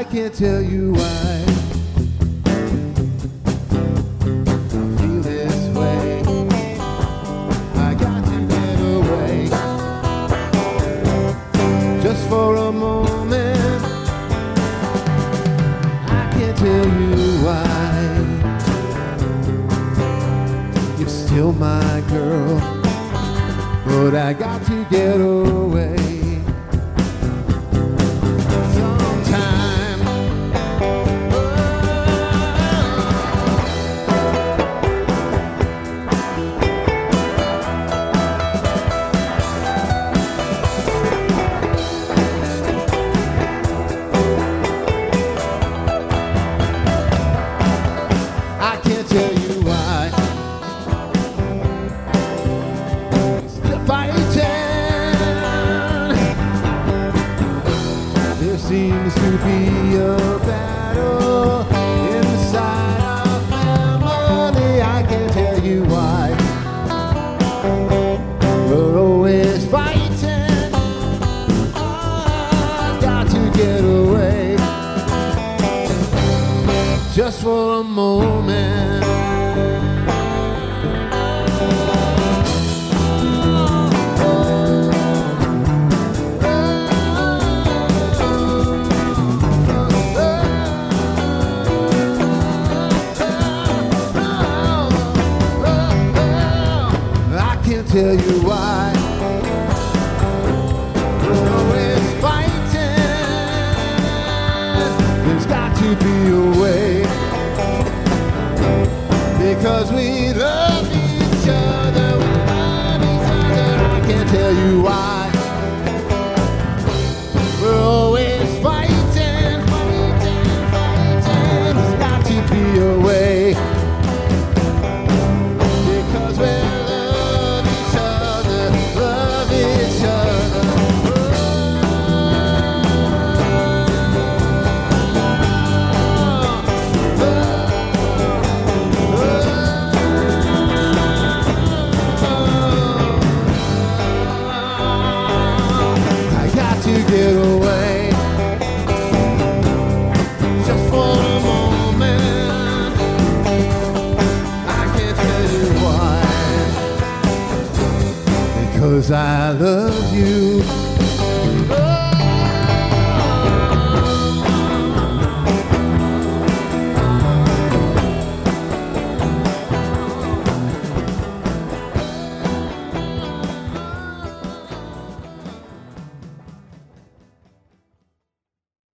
can't tell you why I feel this way. I got to get away just for a moment. I can't tell you why. You're still my girl, but I got to get away. Seems to be a battle inside our family. I can't tell you why. We're always fighting. I've got to get away just for a moment. Tell you why. We're always fighting. There's got to be a way, because we love each other. We love each other. I can't tell you why. We're always fighting, fighting, fighting. There's got to be a way, because we're get away just for a moment. I can't tell you why, because I love you.